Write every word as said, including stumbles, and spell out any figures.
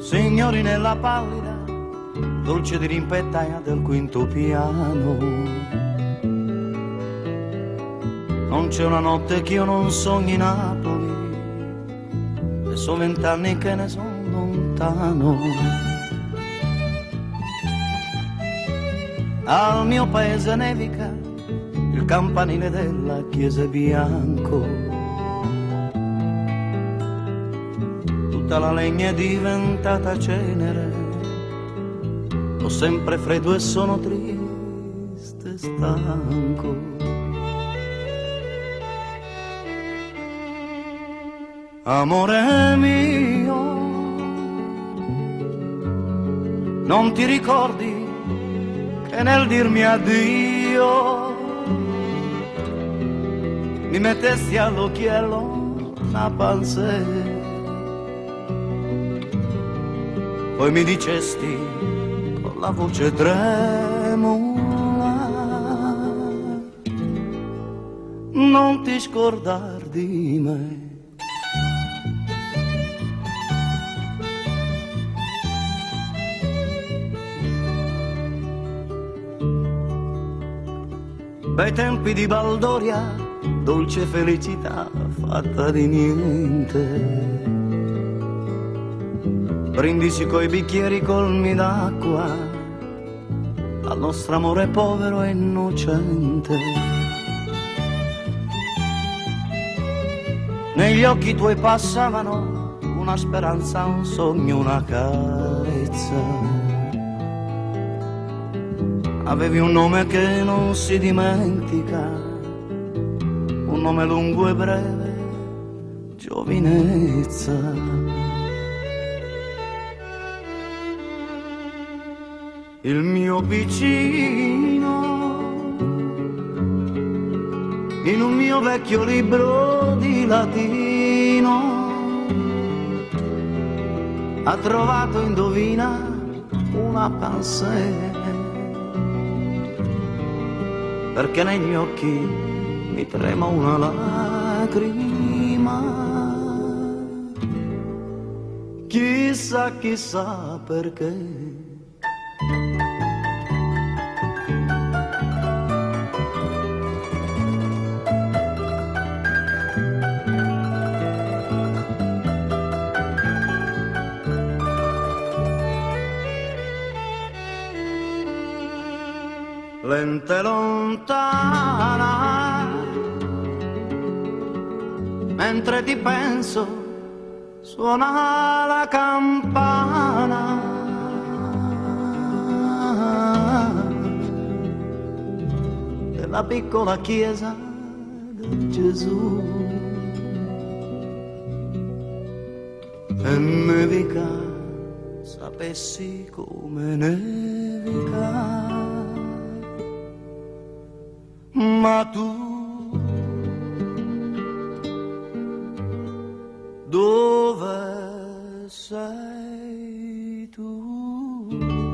signori nella pallida dolce di rimpettaia del quinto piano. Non c'è una notte che io non sogni Napoli, e so vent'anni che ne sono lontano. Al mio paese nevica il campanile della chiesa è bianco, tutta la legna è diventata cenere, ho sempre freddo e sono triste e stanco. Amore mio, non ti ricordi che nel dirmi addio mi mettesti all'occhiello una pansetta, poi mi dicesti con la voce tremula, non ti scordar di me. Bei tempi di baldoria, dolce felicità fatta di niente. Brindisi coi bicchieri colmi d'acqua al nostro amore povero e innocente. Negli occhi tuoi passavano una speranza, un sogno, una carezza. Avevi un nome che non si dimentica, un nome lungo e breve, giovinezza. Il mio vicino, in un mio vecchio libro di latino, ha trovato, indovina, una pansetta, perché negli occhi mi trema una lacrima. Chissà, chissà perché. Lenta e lontana, mentre ti penso, suona la campana della piccola chiesa di Gesù. E nevica, sapessi come nevica, ma tu dove sei tu?